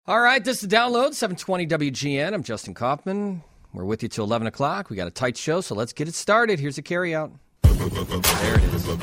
All right, this is Download, 720 WGN. I'm Justin Kaufman. We're with you till 11 o'clock. We got a tight show, so let's get it started. Here's a carryout. There it is.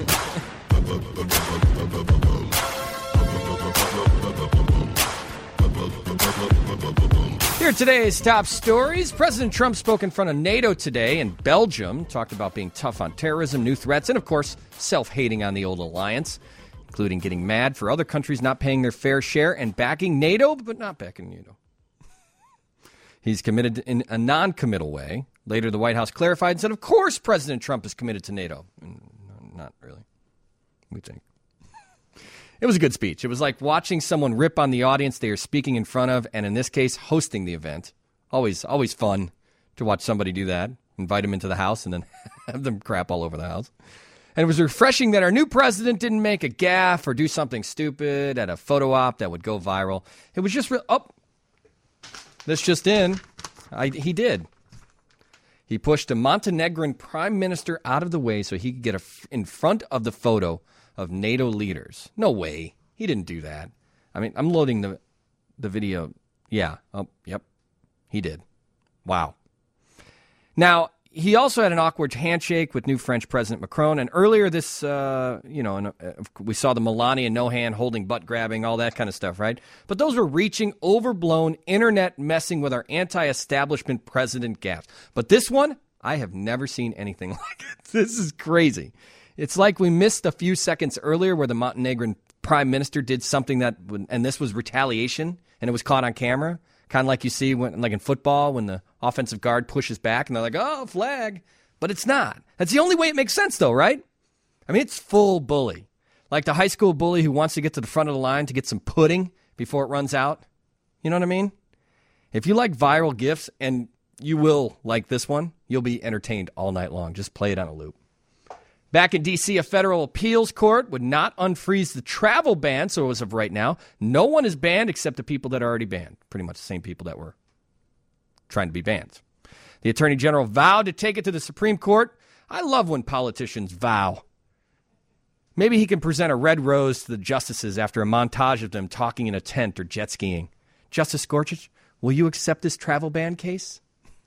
Here are today's top stories. President Trump spoke in front of NATO today in Belgium, talked about being tough on terrorism, new threats, and, of course, self-hating on the old alliance, including getting mad for other countries not paying their fair share and backing NATO, but not backing NATO. He's committed in a non-committal way. Later, the White House clarified and said, of course President Trump is committed to NATO. Not really, we think. It was a good speech. It was like watching someone rip on the audience they are speaking in front of, and in this case, hosting the event. Always fun to watch somebody do that, invite them into the house, and then have them crap all over the house. And it was refreshing that our new president didn't make a gaffe or do something stupid at a photo op that would go viral. It was just this just in. He did. He pushed a Montenegrin prime minister out of the way so he could get in front of the photo of NATO leaders. No way. He didn't do that. I mean, I'm loading the video. Yeah. Oh, yep. He did. Wow. Now, he also had an awkward handshake with new French President Macron. And earlier this, we saw the Melania no hand holding, butt grabbing, all that kind of stuff, right? But those were reaching, overblown, internet messing with our anti-establishment president gaffes. But this one, I have never seen anything like it. This is crazy. It's like we missed a few seconds earlier where the Montenegrin prime minister did something and this was retaliation, and it was caught on camera. Kind of like you see when, like in football, when the offensive guard pushes back and they're like, oh, flag. But it's not. That's the only way it makes sense, though, right? I mean, it's full bully. Like the high school bully who wants to get to the front of the line to get some pudding before it runs out. You know what I mean? If you like viral GIFs, and you will like this one, you'll be entertained all night long. Just play it on a loop. Back in D.C., a federal appeals court would not unfreeze the travel ban, so as of right now, no one is banned except the people that are already banned. Pretty much the same people that were trying to be banned. The Attorney General vowed to take it to the Supreme Court. I love when politicians vow. Maybe he can present a red rose to the justices after a montage of them talking in a tent or jet skiing. Justice Gorsuch, will you accept this travel ban case?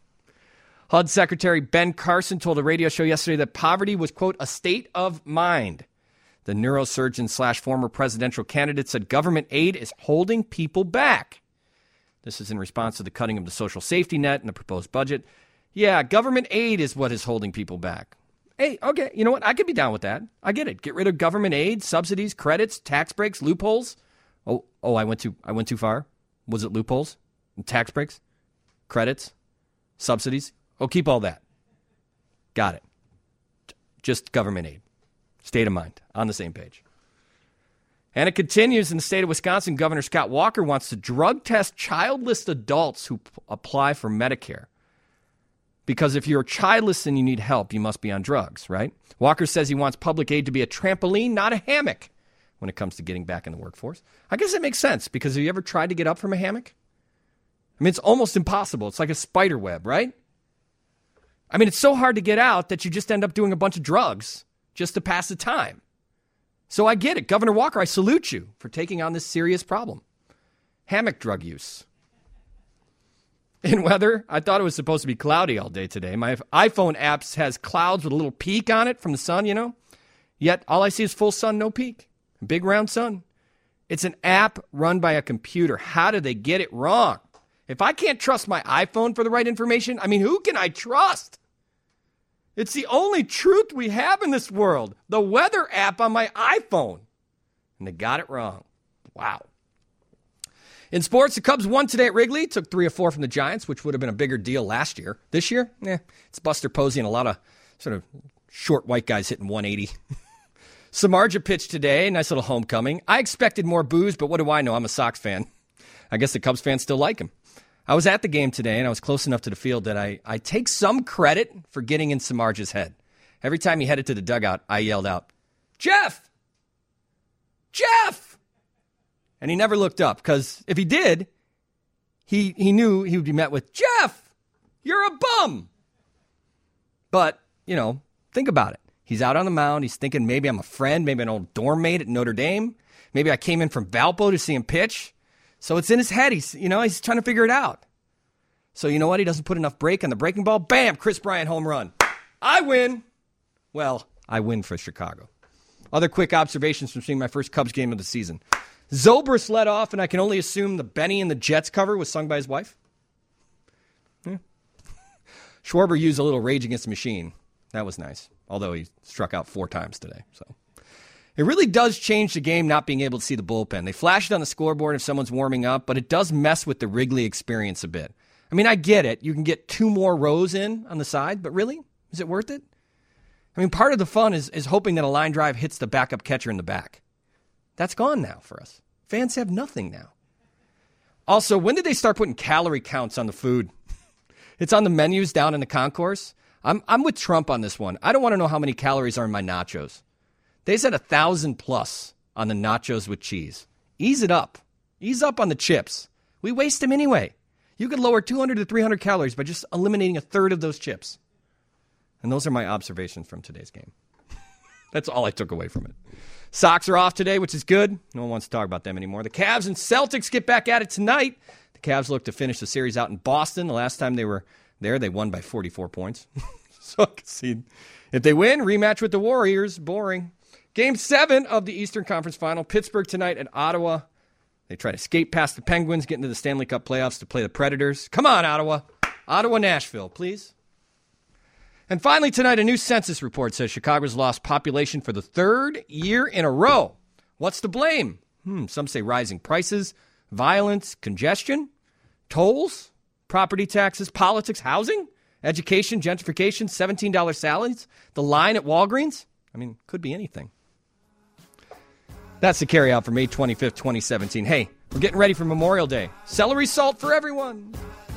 HUD Secretary Ben Carson told a radio show yesterday that poverty was, quote, a state of mind. The neurosurgeon / former presidential candidate said government aid is holding people back. This is in response to the cutting of the social safety net and the proposed budget. Yeah, government aid is what is holding people back. Hey, okay, you know what? I could be down with that. I get it. Get rid of government aid, subsidies, credits, tax breaks, loopholes. Oh, I went too far. Was it loopholes? Tax breaks? Credits? Subsidies? Oh, keep all that. Got it. Just government aid. State of mind. On the same page. And it continues in the state of Wisconsin. Governor Scott Walker wants to drug test childless adults who apply for Medicare. Because if you're childless and you need help, you must be on drugs, right? Walker says he wants public aid to be a trampoline, not a hammock, when it comes to getting back in the workforce. I guess it makes sense, because have you ever tried to get up from a hammock? I mean, it's almost impossible. It's like a spider web, right? I mean, it's so hard to get out that you just end up doing a bunch of drugs just to pass the time. So I get it. Governor Walker, I salute you for taking on this serious problem. Hammock drug use. In weather, I thought it was supposed to be cloudy all day today. My iPhone apps has clouds with a little peak on it from the sun, you know. Yet all I see is full sun, no peak. Big round sun. It's an app run by a computer. How did they get it wrong? If I can't trust my iPhone for the right information, I mean, who can I trust? It's the only truth we have in this world. The weather app on my iPhone. And they got it wrong. Wow. In sports, the Cubs won today at Wrigley. Took 3 of 4 from the Giants, which would have been a bigger deal last year. This year, it's Buster Posey and a lot of sort of short white guys hitting 180. Samardzija pitched today. Nice little homecoming. I expected more boos, but what do I know? I'm a Sox fan. I guess the Cubs fans still like him. I was at the game today, and I was close enough to the field that I take some credit for getting in Samardzija's head. Every time he headed to the dugout, I yelled out, Jeff! Jeff! And he never looked up, because if he did, he knew he would be met with, Jeff, you're a bum! But, think about it. He's out on the mound. He's thinking maybe I'm a friend, maybe an old dorm mate at Notre Dame. Maybe I came in from Valpo to see him pitch. So it's in his head. He's trying to figure it out. So you know what? He doesn't put enough brake on the breaking ball. Bam! Chris Bryant home run. I win. Well, I win for Chicago. Other quick observations from seeing my first Cubs game of the season. Zobrist led off, and I can only assume the Benny and the Jets cover was sung by his wife. Yeah. Schwarber used a little Rage Against the Machine. That was nice, although he struck out 4 times today. So it really does change the game not being able to see the bullpen. They flash it on the scoreboard if someone's warming up, but it does mess with the Wrigley experience a bit. I mean, I get it. You can get 2 more rows in on the side, but really? Is it worth it? I mean, part of the fun is hoping that a line drive hits the backup catcher in the back. That's gone now for us. Fans have nothing now. Also, when did they start putting calorie counts on the food? It's on the menus down in the concourse. I'm with Trump on this one. I don't want to know how many calories are in my nachos. They said 1,000 plus on the nachos with cheese. Ease it up. Ease up on the chips. We waste them anyway. You could lower 200 to 300 calories by just eliminating a third of those chips. And those are my observations from today's game. That's all I took away from it. Sox are off today, which is good. No one wants to talk about them anymore. The Cavs and Celtics get back at it tonight. The Cavs look to finish the series out in Boston. The last time they were there, they won by 44 points. So I can see if they win, rematch with the Warriors. Boring. Game 7 of the Eastern Conference Final. Pittsburgh tonight at Ottawa. They try to skate past the Penguins, get into the Stanley Cup playoffs to play the Predators. Come on, Ottawa. Ottawa, Nashville, please. And finally tonight, a new census report says Chicago's lost population for the 3rd year in a row. What's to blame? Some say rising prices, violence, congestion, tolls, property taxes, politics, housing, education, gentrification, $17 salads, the line at Walgreens. I mean, could be anything. That's the carry-out for May 25th, 2017. Hey, we're getting ready for Memorial Day. Celery salt for everyone.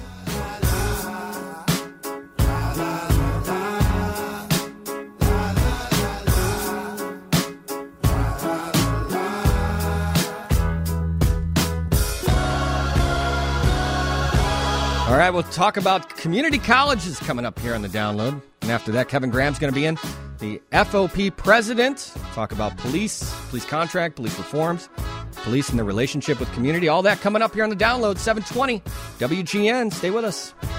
All right, we'll talk about community colleges coming up here on the download. And after that, Kevin Graham's going to be in. The FOP president. Talk about police contract, police reforms, police and their relationship with community. All that coming up here on the download, 720 WGN. Stay with us.